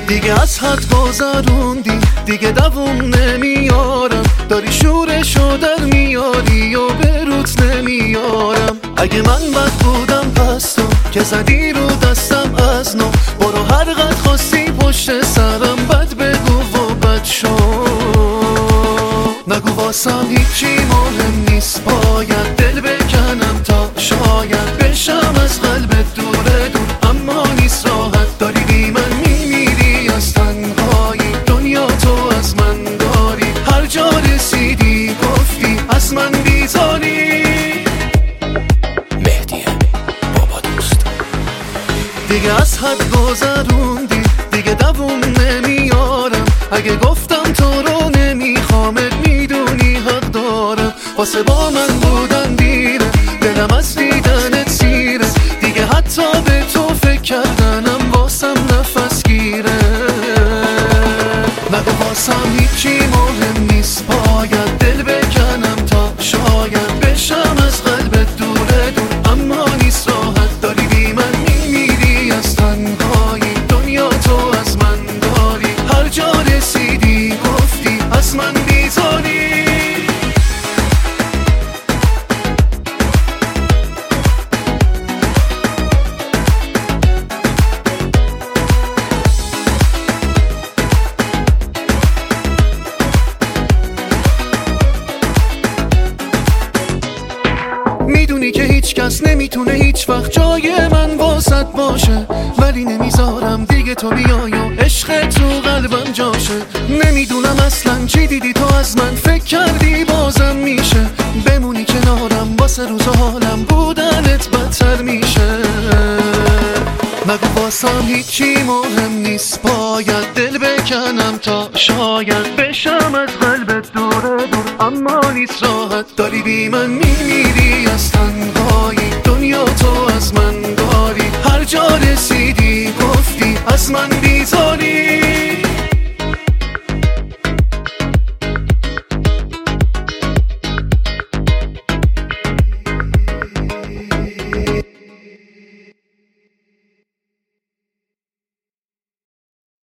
دیگه از حد گذروندی، دیگه دووم نمیارم. داری شورشو در میاری و به روت نمیارم. اگه من بد بودم پس تو که زدی رو دستم از نو. برو هر قد خواستی پشت سرم بد بگو و بد شو. نگو واسم هیچی مهم نیست، باید دل بکنم تا شاید بشم از قلبت دور دور، اما نیست راحت. داری بی من میمیری از تنهایی، دنیا تو از من داری. هر جا رسیدی گفتی از من بیزاری. مهدی بابا دوست. دیگه از حد گذروندی، دیگه دووم نمیارم. اگه گفتم تو رو نمیخوامت میدونی حق دارم. واسه با من بودن دیره، دلم از دیدنت سیره. دیگه حتی به تو فکر کردنم واسم نفس گیره. نگو واسم هیچی مهم نیست، باید دل بکنم تا شاید بشم از قلبت دور دور، اما نیست راحت. داری بی من میمیری از تنهایی، دنیا تو از من داری. هر جا رسیدی گفتی از من بیزاری. میدونی که هیچ کس نمیتونه هیچ وقت جای من واسط باشه، ولی نمیذارم دیگه تو بیای و عشق تو قلبم جاشه. نمیدونم اصلا چی دیدی تو از من، فکر کردی بازم میشه بمونی کنارم. واسه روز حالم بودنت بدتر میشه. نگو واسم هیچی مهم نیست، باید دل بکنم تا شاید بشم از قلبت دور دور، اما نیست راحت. داری بی من میمیری از تنهایی، دنیا تو از من داری. هر جا رسیدی گفتی از من بیزاری.